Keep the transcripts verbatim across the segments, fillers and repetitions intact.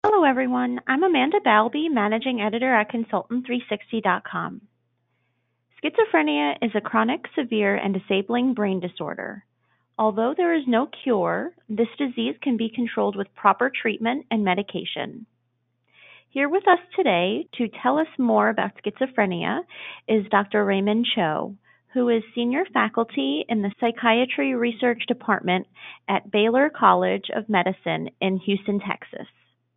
Hello, everyone. I'm Amanda Balby, Managing Editor at Consultant three sixty dot com. Schizophrenia is a chronic, severe, and disabling brain disorder. Although there is no cure, this disease can be controlled with proper treatment and medication. Here with us today to tell us more about schizophrenia is Doctor Raymond Cho, who is Senior Faculty in the Psychiatry Research Department at Baylor College of Medicine in Houston, Texas.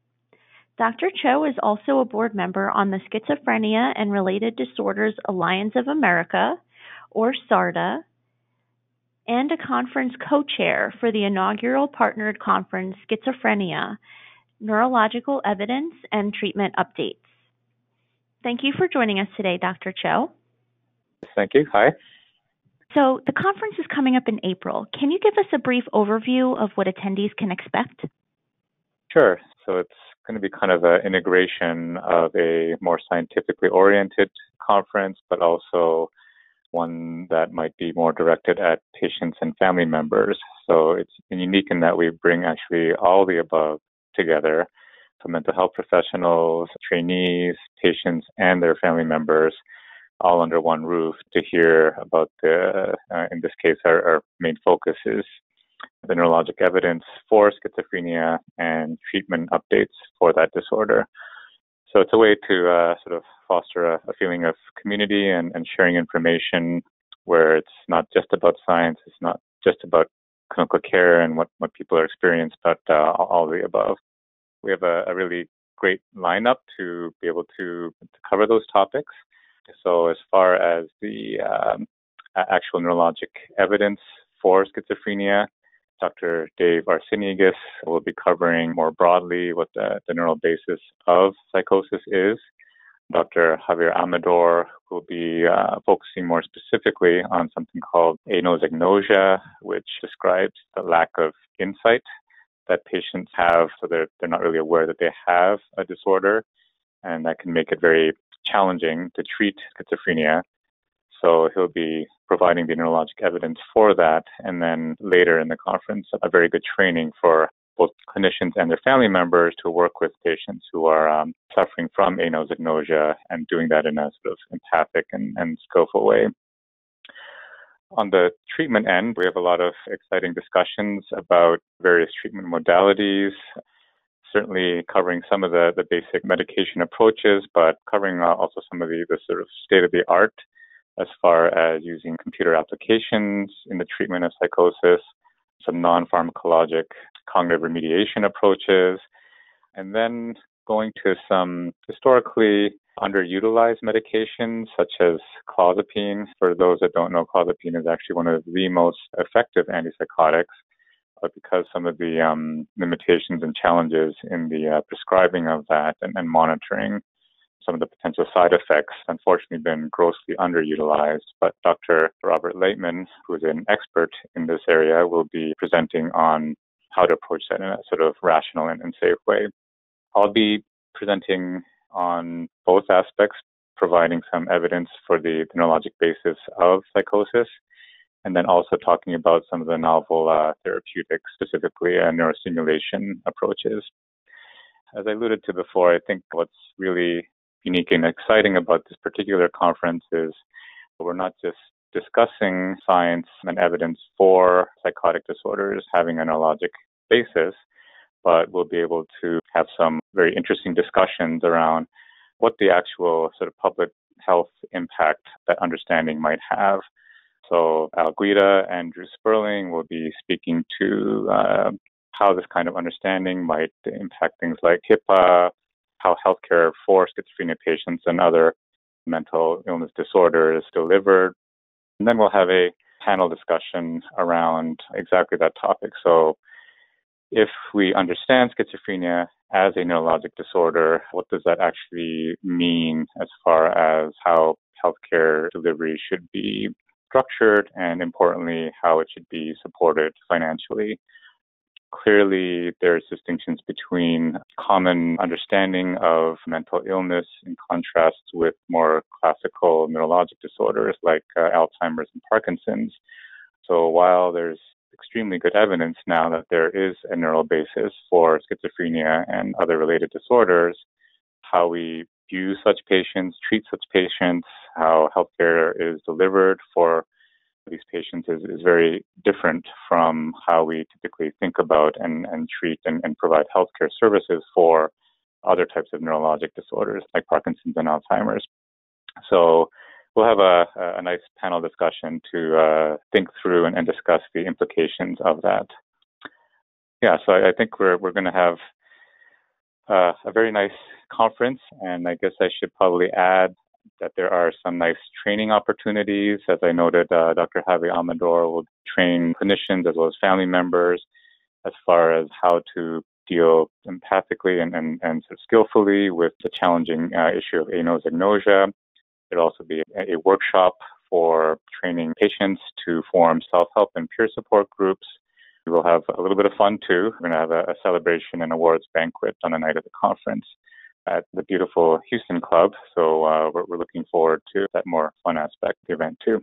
Doctor Cho is also a board member on the Schizophrenia and Related Disorders Alliance of America, or SARDA, and a conference co-chair for the inaugural partnered conference Schizophrenia, Neurological Evidence and Treatment Updates. Thank you for joining us today, Doctor Cho. Thank you. Hi. So the conference is coming up in April. Can you give us a brief overview of what attendees can expect? Sure. So it's going to be kind of an integration of a more scientifically oriented conference, but also one that might be more directed at patients and family members. So it's unique in that we bring actually all the above together, so mental health professionals, trainees, patients, and their family members, all under one roof to hear about the, uh, in this case, our, our main focus is the neurologic evidence for schizophrenia and treatment updates for that disorder. So it's a way to uh, sort of foster a, a feeling of community and, and sharing information where it's not just about science, it's not just about clinical care and what, what people are experiencing, but uh, all the above. We have a, a really great lineup to be able to, to cover those topics. So as far as the um, actual neurologic evidence for schizophrenia, Doctor Dave Arsinigis will be covering more broadly what the, the neural basis of psychosis is. Doctor Javier Amador will be uh, focusing more specifically on something called anosognosia, which describes the lack of insight that patients have, so they're, they're not really aware that they have a disorder, and that can make it very challenging to treat schizophrenia. So he'll be providing the neurologic evidence for that, and then later in the conference, a very good training for both clinicians and their family members to work with patients who are um, suffering from anosognosia and doing that in a sort of empathic and, and skillful way. On the treatment end, we have a lot of exciting discussions about various treatment modalities, certainly covering some of the, the basic medication approaches, but covering uh, also some of the, the sort of state-of-the-art as far as using computer applications in the treatment of psychosis, some non-pharmacologic cognitive remediation approaches, and then going to some historically underutilized medications such as clozapine. For those that don't know, clozapine is actually one of the most effective antipsychotics, but because some of the um, limitations and challenges in the uh, prescribing of that and, and monitoring some of the potential side effects, unfortunately, been grossly underutilized. But Doctor Robert Laitman, who is an expert in this area, will be presenting on how to approach that in a sort of rational and, and safe way. I'll be presenting on both aspects, providing some evidence for the, the neurologic basis of psychosis, and then also talking about some of the novel uh, therapeutics, specifically uh, neurostimulation approaches. As I alluded to before, I think what's really unique and exciting about this particular conference is we're not just discussing science and evidence for psychotic disorders having a neurologic basis, but we'll be able to have some very interesting discussions around what the actual sort of public health impact that understanding might have. So Al Guida and Drew Sperling will be speaking to uh, how this kind of understanding might impact things like HIPAA, how healthcare for schizophrenia patients and other mental illness disorders is delivered. And then we'll have a panel discussion around exactly that topic. So if we understand schizophrenia as a neurologic disorder, what does that actually mean as far as how healthcare delivery should be structured, and importantly, how it should be supported financially? Clearly, there's distinctions between common understanding of mental illness in contrast with more classical neurologic disorders like uh, Alzheimer's and Parkinson's. So while there's extremely good evidence now that there is a neural basis for schizophrenia and other related disorders. How we view such patients, treat such patients, how healthcare is delivered for these patients is, is very different from how we typically think about and, and treat and, and provide healthcare services for other types of neurologic disorders like Parkinson's and Alzheimer's. So we'll have a, a nice panel discussion to uh, think through and, and discuss the implications of that. Yeah, so I, I think we're we're going to have uh, a very nice conference, and I guess I should probably add that there are some nice training opportunities. As I noted, uh, Doctor Javier Amador will train clinicians as well as family members as far as how to deal empathically and, and, and sort of skillfully with the challenging uh, issue of anosognosia. There'll also be a, a workshop for training patients to form self-help and peer support groups. We will have a little bit of fun too. We're going to have a, a celebration and awards banquet on the night of the conference at the beautiful Houston Club. So uh, we're, we're looking forward to that more fun aspect of the event too.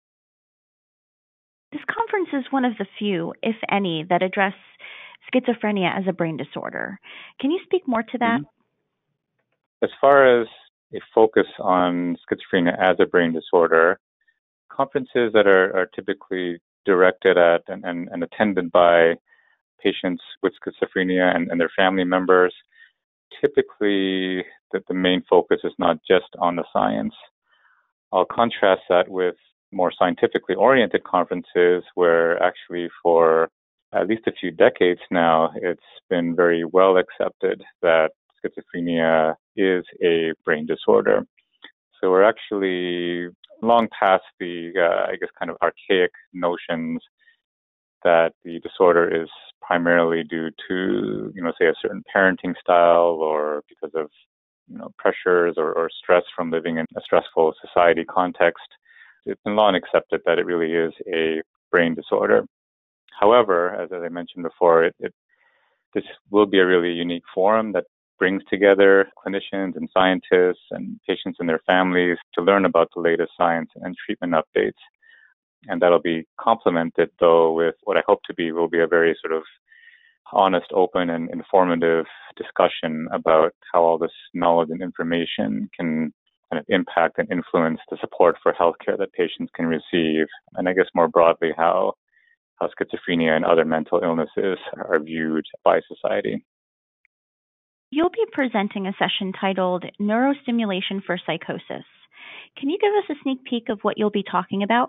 This conference is one of the few, if any, that address schizophrenia as a brain disorder. Can you speak more to that? Mm-hmm. As far as a focus on schizophrenia as a brain disorder, conferences that are, are typically directed at and, and, and attended by patients with schizophrenia and, and their family members, typically that the main focus is not just on the science. I'll contrast that with more scientifically oriented conferences where actually for at least a few decades now, it's been very well accepted that schizophrenia is a brain disorder. So we're actually long past the, uh, I guess, kind of archaic notions that the disorder is primarily due to, you know, say a certain parenting style or because of, you know, pressures or, or stress from living in a stressful society context. It's been long accepted that it really is a brain disorder. However, as, as I mentioned before, it, it this will be a really unique forum that brings together clinicians and scientists and patients and their families to learn about the latest science and treatment updates. And that'll be complemented, though, with what I hope to be will be a very sort of honest, open, and informative discussion about how all this knowledge and information can kind of impact and influence the support for healthcare that patients can receive. And I guess more broadly, how, how schizophrenia and other mental illnesses are viewed by society. You'll be presenting a session titled Neurostimulation for Psychosis. Can you give us a sneak peek of what you'll be talking about?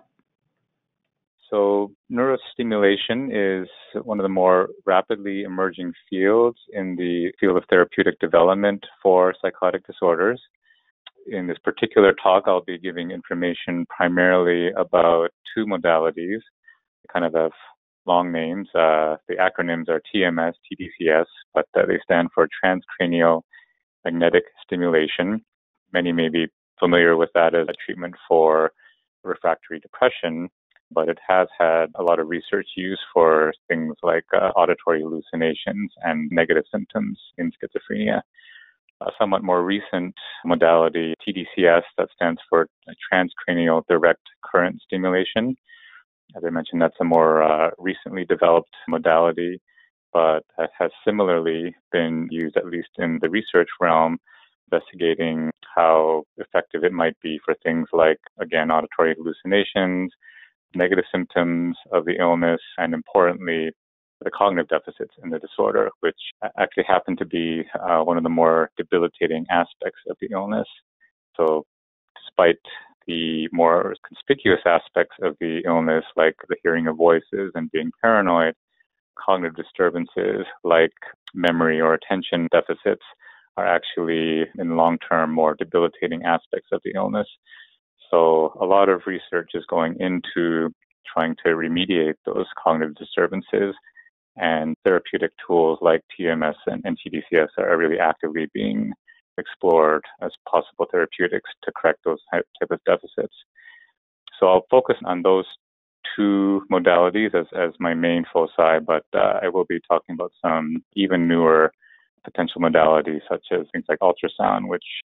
So neurostimulation is one of the more rapidly emerging fields in the field of therapeutic development for psychotic disorders. In this particular talk, I'll be giving information primarily about two modalities, kind of have long names. Uh, the acronyms are T M S, T D C S, but uh, they stand for transcranial magnetic stimulation. Many may be familiar with that as a treatment for refractory depression, but it has had a lot of research use for things like uh, auditory hallucinations and negative symptoms in schizophrenia. A somewhat more recent modality, T D C S, that stands for transcranial direct current stimulation. As I mentioned, that's a more uh, recently developed modality, but has similarly been used, at least in the research realm, investigating how effective it might be for things like, again, auditory hallucinations, negative symptoms of the illness, and importantly, the cognitive deficits in the disorder, which actually happen to be uh, one of the more debilitating aspects of the illness. So despite the more conspicuous aspects of the illness, like the hearing of voices and being paranoid, cognitive disturbances like memory or attention deficits are actually, in long term, more debilitating aspects of the illness. So a lot of research is going into trying to remediate those cognitive disturbances, and therapeutic tools like T M S and, and T D C S are really actively being explored as possible therapeutics to correct those type of deficits. So I'll focus on those two modalities as, as my main foci, but uh, I will be talking about some even newer potential modalities, such as things like ultrasound, which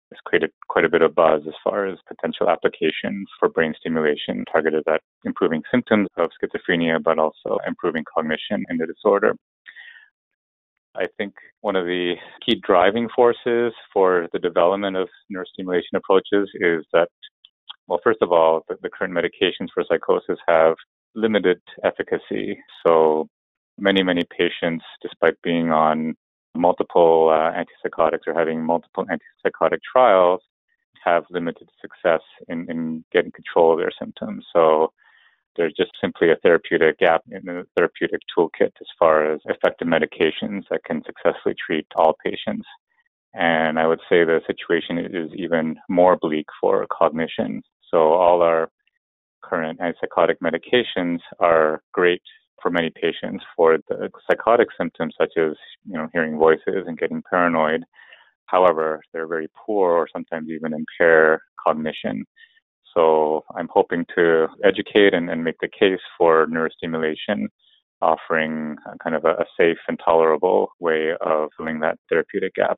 It's created quite a bit of buzz as far as potential applications for brain stimulation targeted at improving symptoms of schizophrenia, but also improving cognition in the disorder. I think one of the key driving forces for the development of neurostimulation approaches is that, well, first of all, the, the current medications for psychosis have limited efficacy. So many, many patients, despite being on multiple uh, antipsychotics or having multiple antipsychotic trials, have limited success in, in getting control of their symptoms. So there's just simply a therapeutic gap in the therapeutic toolkit as far as effective medications that can successfully treat all patients. And I would say the situation is even more bleak for cognition. So all our current antipsychotic medications are great for many patients for the psychotic symptoms such as, you know, hearing voices and getting paranoid. However, they're very poor or sometimes even impair cognition. So I'm hoping to educate and, and make the case for neurostimulation, offering a kind of a, a safe and tolerable way of filling that therapeutic gap.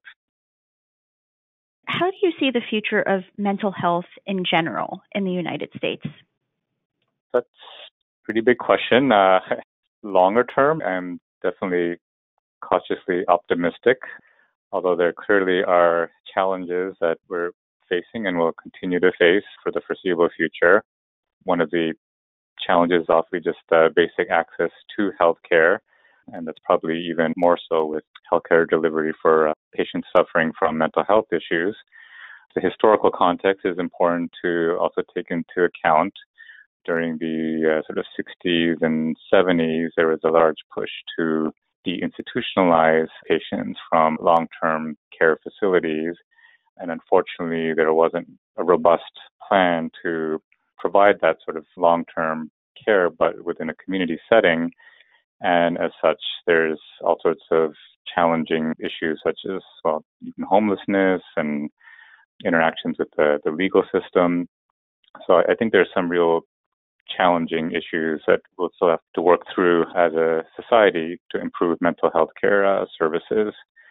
How do you see the future of mental health in general in the United States? That's a pretty big question. Uh, longer term, I'm definitely cautiously optimistic, although there clearly are challenges that we're facing and will continue to face for the foreseeable future. One of the challenges is obviously just uh, basic access to healthcare, and that's probably even more so with healthcare delivery for uh, patients suffering from mental health issues. The historical context is important to also take into account. During the uh, sort of sixties and seventies, there was a large push to deinstitutionalize patients from long-term care facilities. And unfortunately, there wasn't a robust plan to provide that sort of long-term care, but within a community setting. And as such, there's all sorts of challenging issues such as, well, even homelessness and interactions with the, the legal system. So I think there's some real challenging issues that we'll still have to work through as a society to improve mental health care uh, services.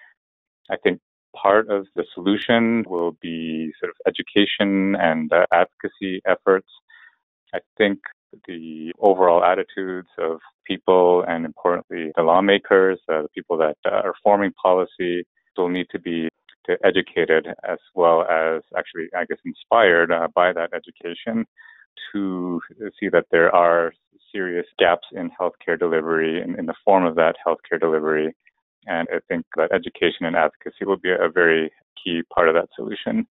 I think part of the solution will be sort of education and uh, advocacy efforts. I think the overall attitudes of people and importantly the lawmakers, uh, the people that uh, are forming policy, will need to be educated as well as actually, I guess, inspired uh, by that education to see that there are serious gaps in healthcare delivery and in the form of that healthcare delivery. And I think that education and advocacy will be a very key part of that solution.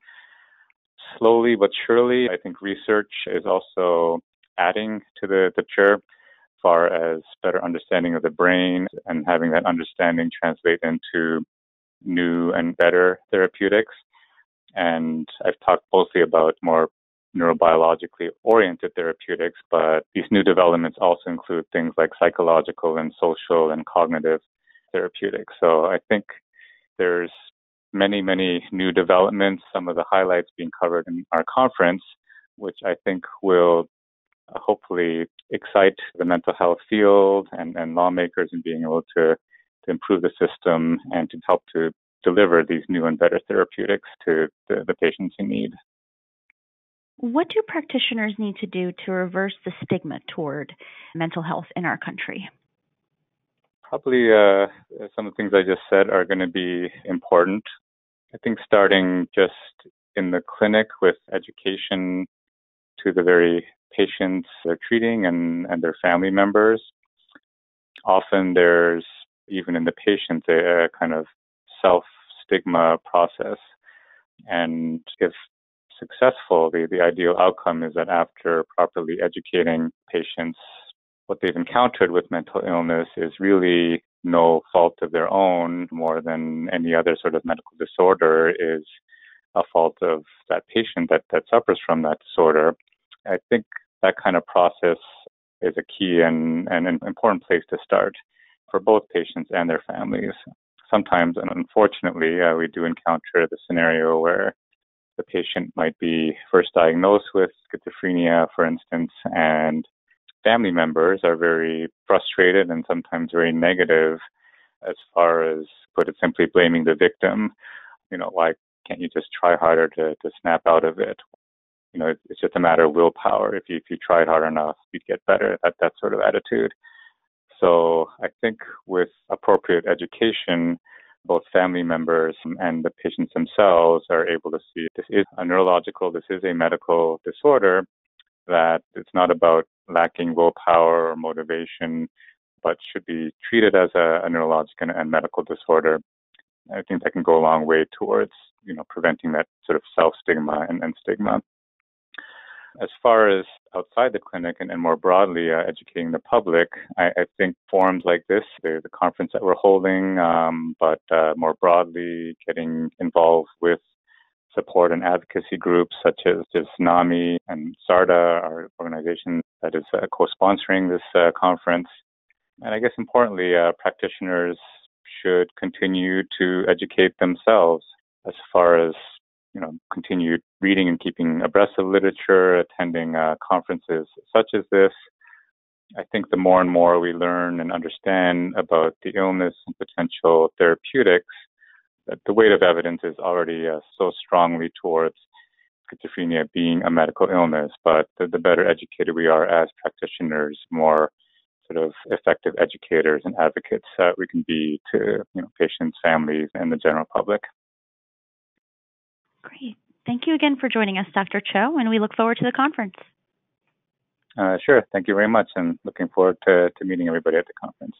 Slowly but surely, I think research is also adding to the picture as far as better understanding of the brain and having that understanding translate into new and better therapeutics. And I've talked mostly about more neurobiologically oriented therapeutics, but these new developments also include things like psychological and social and cognitive therapeutics. So I think there's many, many new developments, some of the highlights being covered in our conference, which I think will hopefully excite the mental health field and, and lawmakers in being able to, to improve the system and to help to deliver these new and better therapeutics to the, the patients in need. What do practitioners need to do to reverse the stigma toward mental health in our country? Probably uh, some of the things I just said are going to be important. I think starting just in the clinic with education to the very patients they're treating and, and their family members. Often there's, even in the patient, a, a kind of self-stigma process. And if successful, the, the ideal outcome is that after properly educating patients, what they've encountered with mental illness is really no fault of their own, more than any other sort of medical disorder is a fault of that patient that, that suffers from that disorder. I think that kind of process is a key and, and an important place to start for both patients and their families. Sometimes, and unfortunately, uh, we do encounter the scenario where the patient might be first diagnosed with schizophrenia, for instance, and family members are very frustrated and sometimes very negative as far as, put it simply, blaming the victim. You know, why can't you just try harder to, to snap out of it? You know, it's just a matter of willpower. If you if you tried hard enough, you'd get better. That that sort of attitude. So I think with appropriate education, both family members and the patients themselves are able to see this is a neurological, this is a medical disorder, that it's not about lacking willpower or motivation, but should be treated as a, a neurologic and, and medical disorder. I think that can go a long way towards, you know, preventing that sort of self-stigma and, and stigma. As far as outside the clinic and, and more broadly uh, educating the public, I, I think forums like this, the, the conference that we're holding, um, but uh, more broadly getting involved with support and advocacy groups such as, as NAMI and SARDA, our organization that is uh, co-sponsoring this uh, conference. And I guess importantly, uh, practitioners should continue to educate themselves as far as, you know, continued reading and keeping abreast of literature, attending uh, conferences such as this. I think the more and more we learn and understand about the illness and potential therapeutics, that the weight of evidence is already uh, so strongly towards schizophrenia being a medical illness. But the, the better educated we are as practitioners, more sort of effective educators and advocates uh, we can be to, you know, patients, families, and the general public. Great. Thank you again for joining us, Doctor Cho, and we look forward to the conference. Uh, sure. Thank you very much, and looking forward to, to meeting everybody at the conference.